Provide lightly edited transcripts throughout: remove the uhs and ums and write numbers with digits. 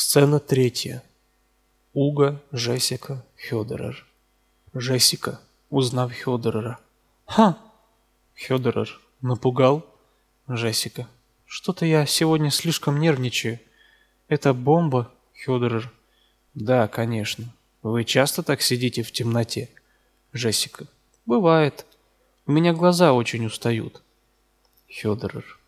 Сцена третья. Уга, Жесика, Хёдерер. Жесика, узнав Хёдерера. «Ха!» Хёдерер. Напугал? Жесика. «Что-то я сегодня слишком нервничаю. Это бомба?» Хёдерер. «Да, конечно. Вы часто так сидите в темноте?» Жесика. «Бывает. У меня глаза очень устают». Хёдерер.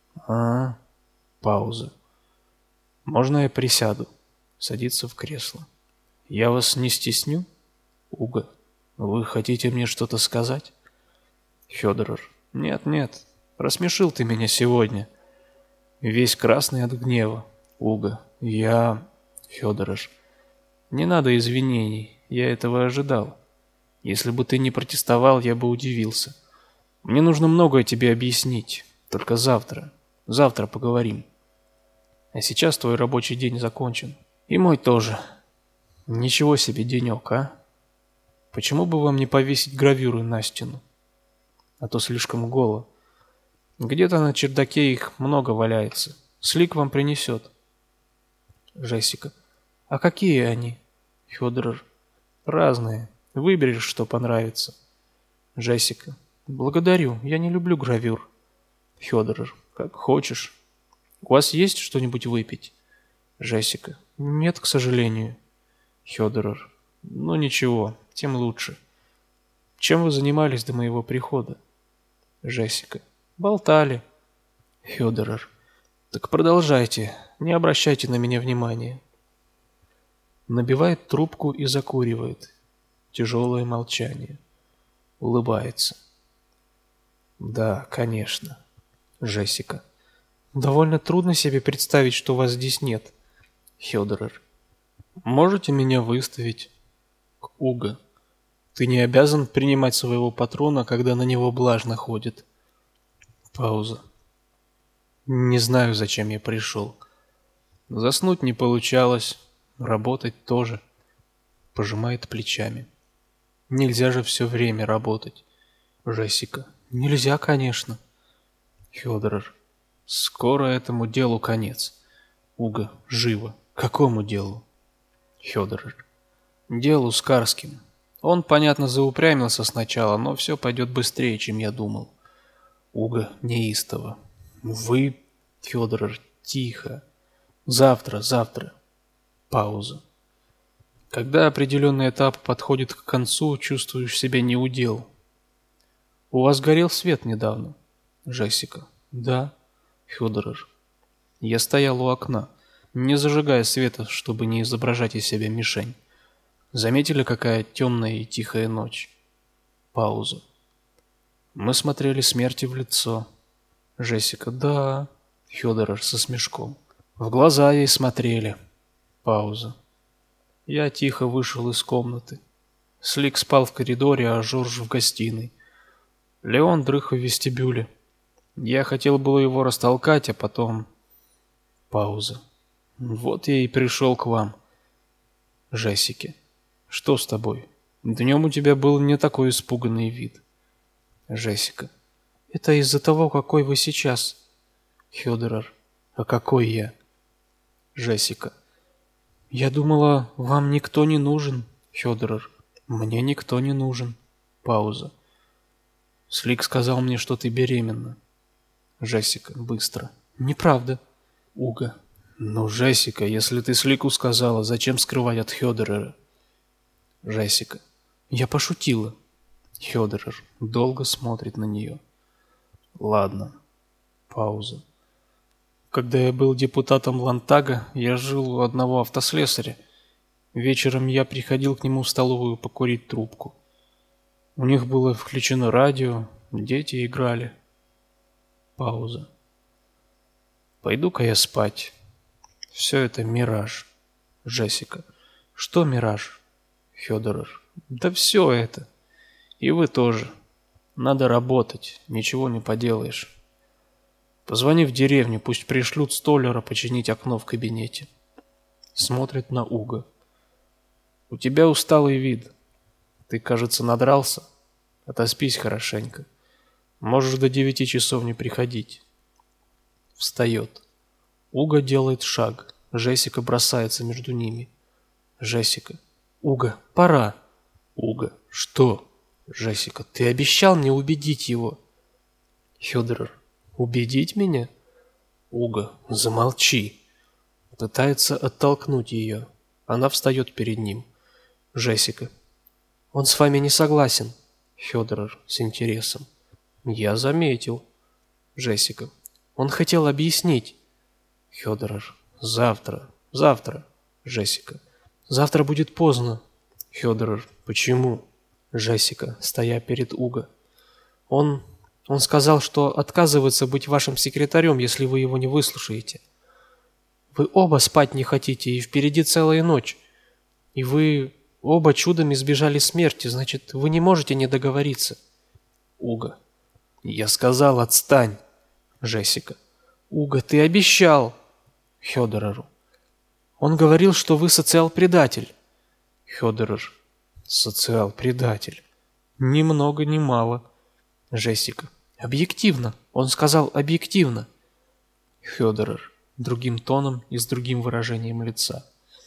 Пауза. «Можно я присяду?» Садится в кресло. «Я вас не стесню?» Уга. «Вы хотите мне что-то сказать?» Хёдерер. «Нет, нет. Рассмешил ты меня сегодня. Весь красный от гнева». Уга. «Я...» Хёдерер. «Не надо извинений. Я этого ожидал. Если бы ты не протестовал, я бы удивился. Мне нужно многое тебе объяснить. Только завтра. Завтра поговорим. А сейчас твой рабочий день закончен. И мой тоже. Ничего себе денек, а? Почему бы вам не повесить гравюры на стену? А то слишком голо. Где-то на чердаке их много валяется. Слик вам принесет». Жесика. «А какие они?» Хёдерер. «Разные. Выберешь, что понравится». Жесика. «Благодарю. Я не люблю гравюр». Хёдерер. «Как хочешь. У вас есть что-нибудь выпить?» Жесика. «Нет, к сожалению». Хёдерер. «Ну ничего, тем лучше. Чем вы занимались до моего прихода?» Жесика. «Болтали». Хёдерер. «Так продолжайте, не обращайте на меня внимания». Набивает трубку и закуривает. Тяжелое молчание. Улыбается. «Да, конечно». Жесика. «Довольно трудно себе представить, что вас здесь нет». Хёдерер. «Можете меня выставить?» Уга. «Ты не обязан принимать своего патрона, когда на него блажь находит». Пауза. «Не знаю, зачем я пришел. Заснуть не получалось, работать тоже». Пожимает плечами. «Нельзя же все время работать». Жесика. «Нельзя, конечно». Хёдерер. «Скоро этому делу конец». Уга. «Живо. Какому делу?» Хёдерер. «Делу с Карским. Он, понятно, заупрямился сначала, но все пойдет быстрее, чем я думал». Уга. Неистово. «Вы...» Хёдерер. «Тихо. Завтра, завтра». Пауза. Когда определенный этап подходит к концу, чувствуешь себя неудел. «У вас горел свет недавно?» Жесика. «Да». Хёдерер. «Я стоял у окна, не зажигая света, чтобы не изображать из себя мишень. Заметили, какая темная и тихая ночь?» Пауза. «Мы смотрели смерти в лицо». Жесика. «Да». Хёдерер со смешком. «В глаза ей смотрели». Пауза. Я тихо вышел из комнаты. Слик спал в коридоре, а Жорж в гостиной. Леон дрых в вестибюле. Я хотел было его растолкать, а потом... Пауза. Вот я и пришел к вам. Жесике. Что с тобой? Днем у тебя был не такой испуганный вид. Жесика. Это из-за того, какой вы сейчас. Хёдерер. А какой я? Жесика. Я думала, вам никто не нужен. Хёдерер. Мне никто не нужен. Пауза. Слик сказал мне, что ты беременна. Жесика. Быстро. Неправда. Уга. Ну, Жесика, если ты Слику сказала, зачем скрывать от Хёдерера? Жесика. Я пошутила. Хёдерер долго смотрит на нее. Ладно. Пауза. Когда я был депутатом Лантага, я жил у одного автослесаря. Вечером я приходил к нему в столовую покурить трубку. У них было включено радио, дети играли. Пауза. Пойду-ка я спать. Все это мираж. Жесика. Что мираж? Хёдерер. Да все это. И вы тоже. Надо работать, ничего не поделаешь. Позвони в деревню, пусть пришлют столяра починить окно в кабинете. Смотрит на Уга. У тебя усталый вид. Ты, кажется, надрался. Отоспись хорошенько. Можешь до 9 часов не приходить. Встает. Уга делает шаг. Джессика бросается между ними. Джессика. Уго, пора. Уго. Что? Джессика. Ты обещал мне убедить его. Федоров. Убедить меня? Уго. Замолчи. Пытается оттолкнуть ее. Она встает перед ним. Джессика. Он с вами не согласен. Федоров с интересом. Я заметил. Джессика. Он хотел объяснить. Федоров. Завтра. Завтра. Джессика. Завтра будет поздно. Федоров. Почему? Джессика, стоя перед Уго. Он сказал, что отказывается быть вашим секретарем, если вы его не выслушаете. Вы оба спать не хотите, и впереди целая ночь. И вы оба чудом избежали смерти, значит, вы не можете не договориться. Уго. Я сказал, отстань. Джессика. Уго, ты обещал. Федорову. Он говорил, что вы социал-предатель. Федоров. Социал-предатель. Ни много ни мало. Джессика. Объективно. Он сказал объективно. Федоров. Другим тоном и с другим выражением лица.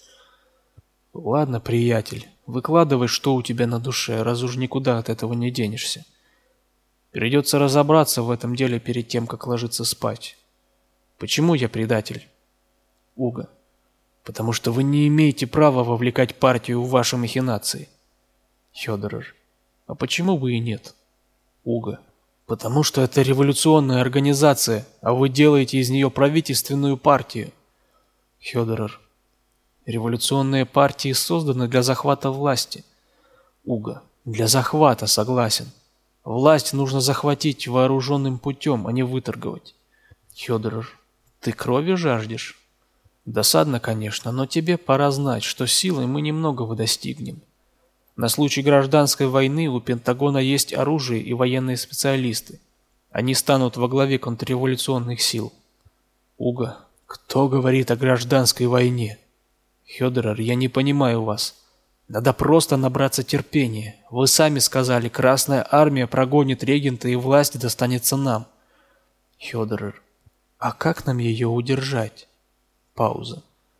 Ладно, приятель, выкладывай, что у тебя на душе, раз уж никуда от этого не денешься. Придется разобраться в этом деле перед тем, как ложиться спать. Почему я предатель? Уго. Потому что вы не имеете права вовлекать партию в ваши махинации. Федоров. А почему бы и нет? Уго. Потому что это революционная организация, а вы делаете из нее правительственную партию. Федоров. Революционные партии созданы для захвата власти. Уго. Для захвата, согласен. Власть нужно захватить вооруженным путем, а не выторговать. Федоров. Ты крови жаждешь? Досадно, конечно, но тебе пора знать, что силой мы немногого достигнем. На случай гражданской войны у Пентагона есть оружие и военные специалисты. Они станут во главе контрреволюционных сил. Уго. Кто говорит о гражданской войне? Федоров, я не понимаю вас. Надо просто набраться терпения. Вы сами сказали, Красная Армия прогонит регента и власть достанется нам. Федоров. А как нам ее удержать? Пауза.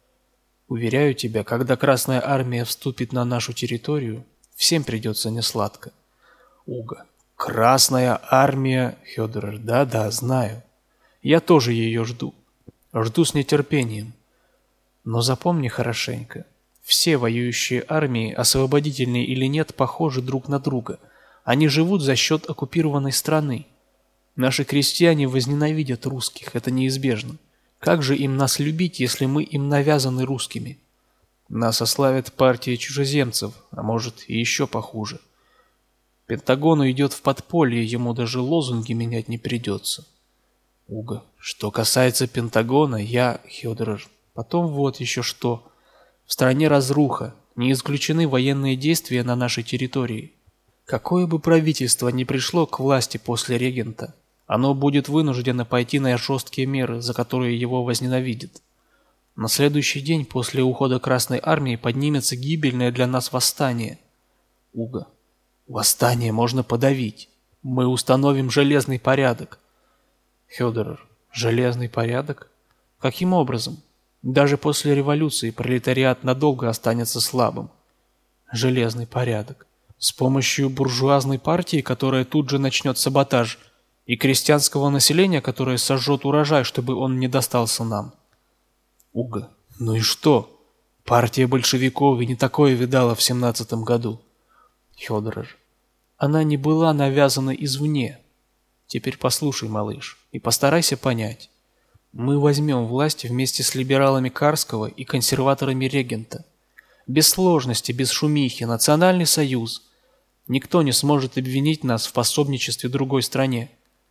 Уверяю тебя, когда Красная Армия вступит на нашу территорию, всем придется несладко. Уго. Красная Армия... Федоров. Да, знаю. Я тоже ее жду. Жду с нетерпением. Но запомни хорошенько. Все воюющие армии, освободительные или нет, похожи друг на друга. Они живут за счет оккупированной страны. Наши крестьяне возненавидят русских, это неизбежно. Как же им нас любить, если мы им навязаны русскими? Нас ославят партия чужеземцев, а может и еще похуже. Пентагону идет в подполье, ему даже лозунги менять не придется. Уго. Что касается Пентагона, Федоров. Потом вот еще что. В стране разруха, не исключены военные действия на нашей территории. Какое бы правительство ни пришло к власти после регента, оно будет вынуждено пойти на жесткие меры, за которые его возненавидят. На следующий день после ухода Красной Армии поднимется гибельное для нас восстание. Уго. Восстание можно подавить. Мы установим железный порядок. Федоров. Железный порядок? Каким образом? Даже после революции пролетариат надолго останется слабым. Железный порядок. С помощью буржуазной партии, которая тут же начнет саботаж, и крестьянского населения, которое сожжет урожай, чтобы он не достался нам. Уго. Ну и что? Партия большевиков и не такое видала в 17-м году. Федоров. Она не была навязана извне. Теперь послушай, малыш, и постарайся понять. Мы возьмем власть вместе с либералами Карского и консерваторами регента. Без сложности, без шумихи, национальный союз. Никто не сможет обвинить нас в пособничестве другой стране.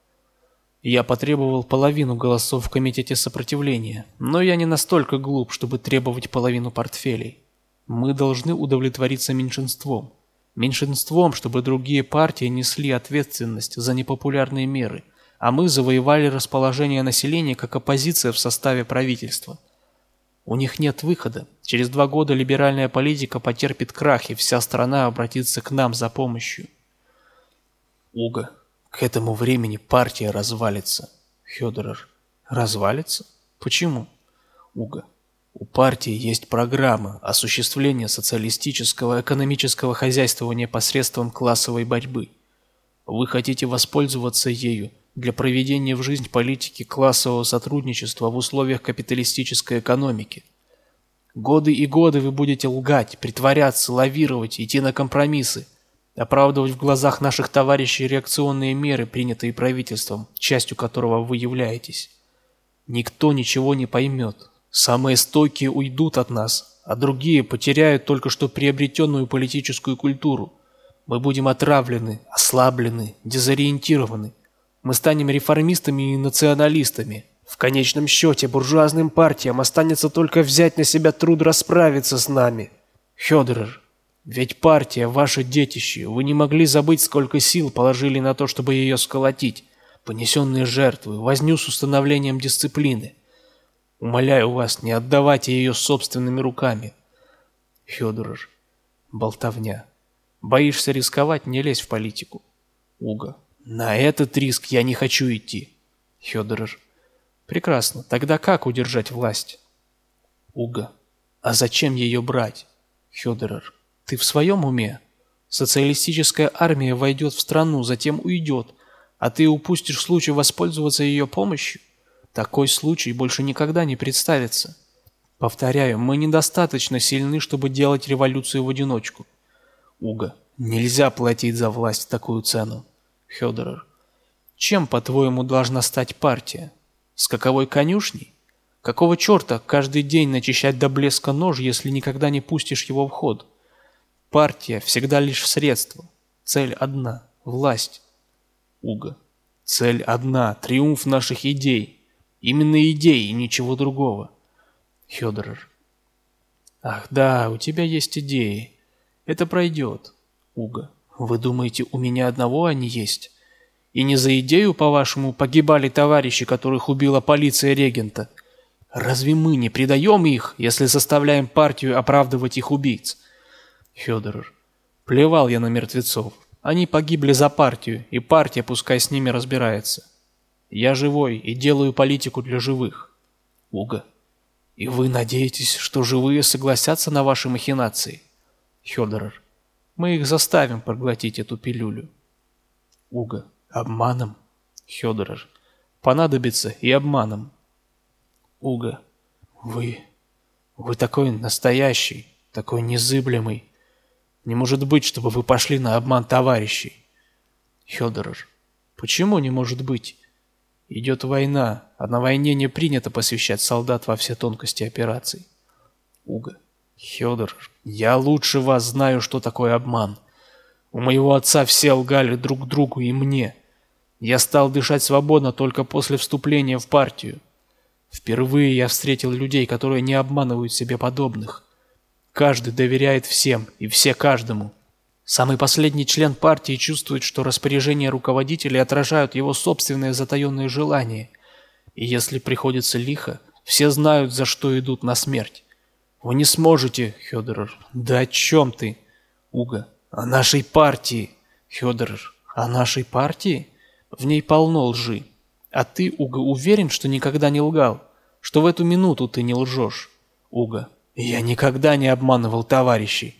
Я потребовал половину голосов в комитете сопротивления, но я не настолько глуп, чтобы требовать половину портфелей. Мы должны удовлетвориться меньшинством. Меньшинством, чтобы другие партии несли ответственность за непопулярные меры, а мы завоевали расположение населения как оппозиция в составе правительства. У них нет выхода. Через 2 года либеральная политика потерпит крах, и вся страна обратится к нам за помощью. Уго. К этому времени партия развалится. Федоров. Развалится? Почему? Уго. У партии есть программа осуществления социалистического экономического хозяйствования посредством классовой борьбы. Вы хотите воспользоваться ею для проведения в жизнь политики классового сотрудничества в условиях капиталистической экономики. Годы и годы вы будете лгать, притворяться, лавировать, идти на компромиссы, оправдывать в глазах наших товарищей реакционные меры, принятые правительством, частью которого вы являетесь. Никто ничего не поймет. Самые стойкие уйдут от нас, а другие потеряют только что приобретенную политическую культуру. Мы будем отравлены, ослаблены, дезориентированы. Мы станем реформистами и националистами. В конечном счете буржуазным партиям останется только взять на себя труд расправиться с нами. Фёдоров, ведь партия – ваше детище. Вы не могли забыть, сколько сил положили на то, чтобы ее сколотить. Понесенные жертвы, возню с установлением дисциплины. Умоляю вас, не отдавайте ее собственными руками. Фёдоров, болтовня. Боишься рисковать, не лезь в политику. Уга, на этот риск я не хочу идти. Фёдоров, прекрасно, тогда как удержать власть? Уга, а зачем ее брать? Фёдоров, ты в своем уме? Социалистическая армия войдет в страну, затем уйдет, а ты упустишь случай воспользоваться ее помощью? Такой случай больше никогда не представится. Повторяю, мы недостаточно сильны, чтобы делать революцию в одиночку. Уга, нельзя платить за власть такую цену. Фёдоров, чем, по-твоему, должна стать партия? Скаковой конюшней? Какого черта каждый день начищать до блеска нож, если никогда не пустишь его в ход? Партия всегда лишь средство. Цель одна – власть. Уга, цель одна – триумф наших идей. Именно идеи и ничего другого. Фёдоров, ах да, у тебя есть идеи. Это пройдет. Уга, вы думаете, у меня одного они есть? И не за идею, по-вашему, погибали товарищи, которых убила полиция регента? Разве мы не предаем их, если заставляем партию оправдывать их убийц? Фёдоров, плевал я на мертвецов. Они погибли за партию, и партия пускай с ними разбирается. Я живой и делаю политику для живых. Уга, и вы надеетесь, что живые согласятся на ваши махинации? Фёдоров, мы их заставим проглотить эту пилюлю. Уга, обманом? Фёдоров, понадобится и обманом. Уга, вы такой настоящий, такой незыблемый. Не может быть, чтобы вы пошли на обман товарищей. Фёдоров, почему не может быть? Идет война, а на войне не принято посвящать солдат во все тонкости операций. Уга, Фёдоров, я лучше вас знаю, что такое обман. У моего отца все лгали друг другу и мне. Я стал дышать свободно только после вступления в партию. Впервые я встретил людей, которые не обманывают себе подобных. Каждый доверяет всем, и все каждому. Самый последний член партии чувствует, что распоряжения руководителей отражают его собственные затаенные желания. И если приходится лихо, все знают, за что идут на смерть. Вы не сможете, Фёдоров. Да о чем ты? Уга, о нашей партии. Фёдоров, о нашей партии? В ней полно лжи. А ты, Уга, уверен, что никогда не лгал? Что в эту минуту ты не лжешь? Уга, я никогда не обманывал товарищей.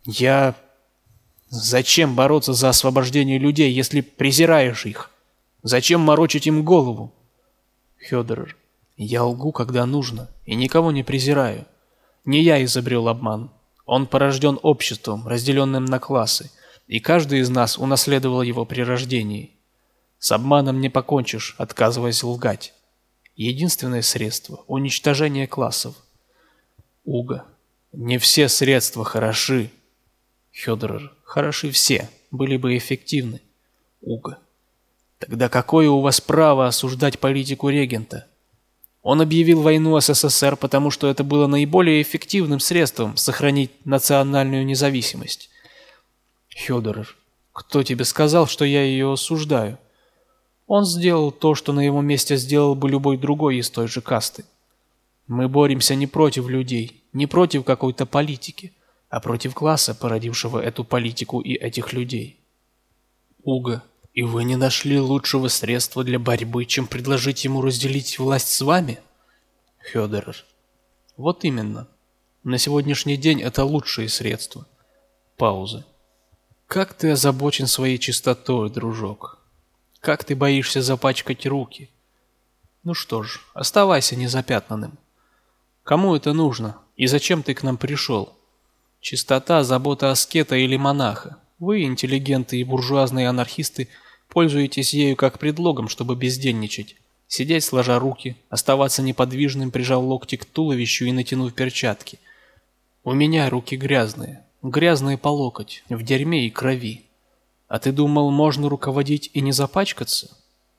Зачем бороться за освобождение людей, если презираешь их? Зачем морочить им голову? Фёдоров, я лгу, когда нужно, и никого не презираю. Не я изобрел обман. Он порожден обществом, разделенным на классы, и каждый из нас унаследовал его при рождении. С обманом не покончишь, отказываясь лгать. Единственное средство – уничтожение классов. Уга, не все средства хороши. Фёдоров, хороши все, были бы эффективны. Уга, тогда какое у вас право осуждать политику регента? Он объявил войну СССР, потому что это было наиболее эффективным средством сохранить национальную независимость. Фёдоров, кто тебе сказал, что я ее осуждаю? Он сделал то, что на его месте сделал бы любой другой из той же касты. Мы боремся не против людей, не против какой-то политики, а против класса, породившего эту политику и этих людей. Уга, и вы не нашли лучшего средства для борьбы, чем предложить ему разделить власть с вами? Фёдоров, Вот именно. На сегодняшний день это лучшие средства. Пауза. Как ты озабочен своей чистотой, дружок. Как ты боишься запачкать руки. Ну что ж, оставайся незапятнанным. Кому это нужно? И зачем ты к нам пришел? Чистота, забота аскета или монаха. Вы, интеллигенты и буржуазные анархисты, пользуетесь ею как предлогом, чтобы бездельничать. Сидеть сложа руки, оставаться неподвижным, прижав локти к туловищу и натянув перчатки. У меня руки грязные. Грязные по локоть, в дерьме и крови. А ты думал, можно руководить и не запачкаться?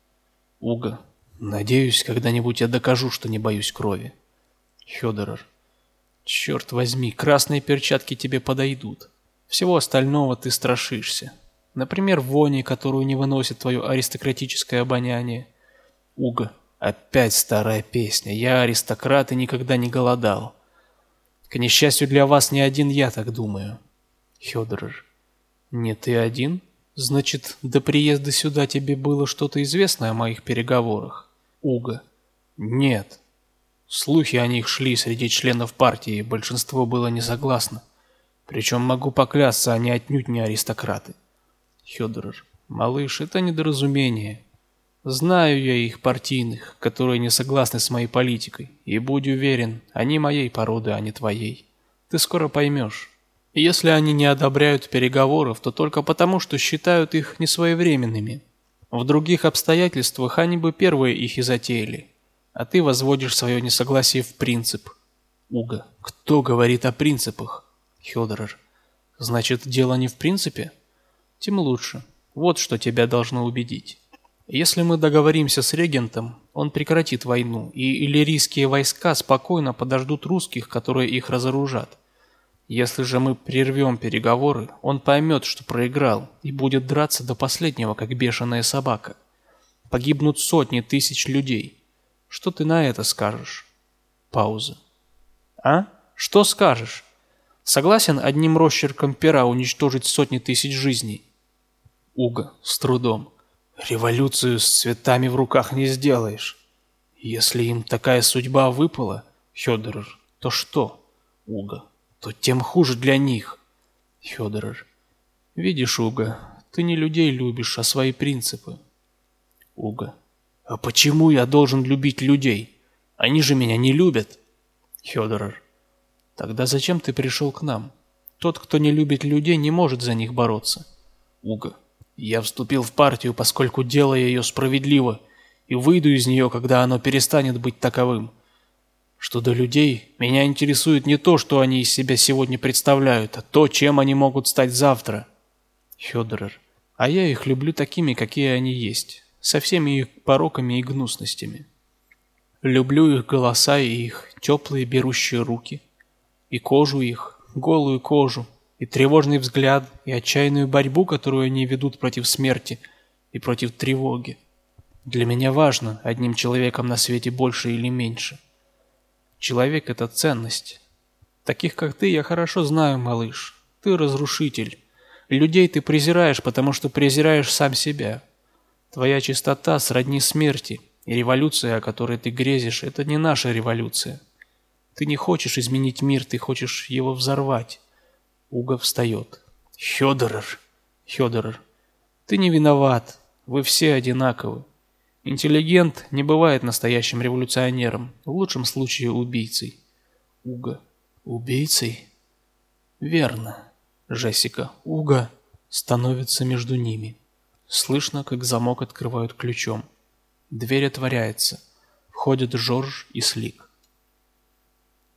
Уга. Надеюсь, когда-нибудь я докажу, что не боюсь крови. Федоров. Черт возьми, красные перчатки тебе подойдут. Всего остального ты страшишься. Например, вони, которую не выносит твое аристократическое обоняние. Уга. Опять старая песня. Я аристократ и никогда не голодал. К несчастью для вас, не один я так думаю. Федоров. Не ты один? Значит, до приезда сюда тебе было что-то известно о моих переговорах? Уга. Нет. Слухи о них шли среди членов партии, и большинство было не согласно. Причем, могу поклясться, они отнюдь не аристократы. Федоров. Малыш, это недоразумение. Знаю я их партийных, которые не согласны с моей политикой, и будь уверен, они моей породы, а не твоей. Ты скоро поймешь. Если они не одобряют переговоров, то только потому, что считают их несвоевременными. В других обстоятельствах они бы первые их и затеяли. А ты возводишь свое несогласие в принцип. Уга. Кто говорит о принципах? Федоров. Значит, дело не в принципе? Тем лучше. Вот что тебя должно убедить. Если мы договоримся с регентом, он прекратит войну, и иллирийские войска спокойно подождут русских, которые их разоружат. Если же мы прервем переговоры, он поймет, что проиграл, и будет драться до последнего, как бешеная собака. Погибнут сотни тысяч людей. Что ты на это скажешь? Пауза. А? Что скажешь? Согласен одним росчерком пера уничтожить сотни тысяч жизней? Уга, с трудом. Революцию с цветами в руках не сделаешь. Если им такая судьба выпала, Федоров, то что? Уга. То тем хуже для них. Федоров. Видишь, Уга, ты не людей любишь, а свои принципы. Уга. А почему я должен любить людей? Они же меня не любят. Федоров. Тогда зачем ты пришел к нам? Тот, кто не любит людей, не может за них бороться. Уга. Я вступил в партию, поскольку делаю ее справедливо, и выйду из нее, когда оно перестанет быть таковым. Что до людей, меня интересует не то, что они из себя сегодня представляют, а то, чем они могут стать завтра. Федоров. А я их люблю такими, какие они есть, со всеми их пороками и гнусностями. Люблю их голоса и их теплые берущие руки, и кожу их, голую кожу, и тревожный взгляд, и отчаянную борьбу, которую они ведут против смерти и против тревоги. Для меня важно, одним человеком на свете больше или меньше. Человек — это ценность. Таких, как ты, я хорошо знаю, малыш. Ты разрушитель. Людей ты презираешь, потому что презираешь сам себя. Твоя чистота сродни смерти, и революция, о которой ты грезишь, это не наша революция. Ты не хочешь изменить мир, ты хочешь его взорвать. Уга встает. Федоров. Федоров. Ты не виноват. Вы все одинаковы. Интеллигент не бывает настоящим революционером, в лучшем случае убийцей. Уга. Убийцей? Верно. Джессика. Уга становится между ними. Слышно, как замок открывают ключом. Дверь отворяется. Входят Жорж и Слик.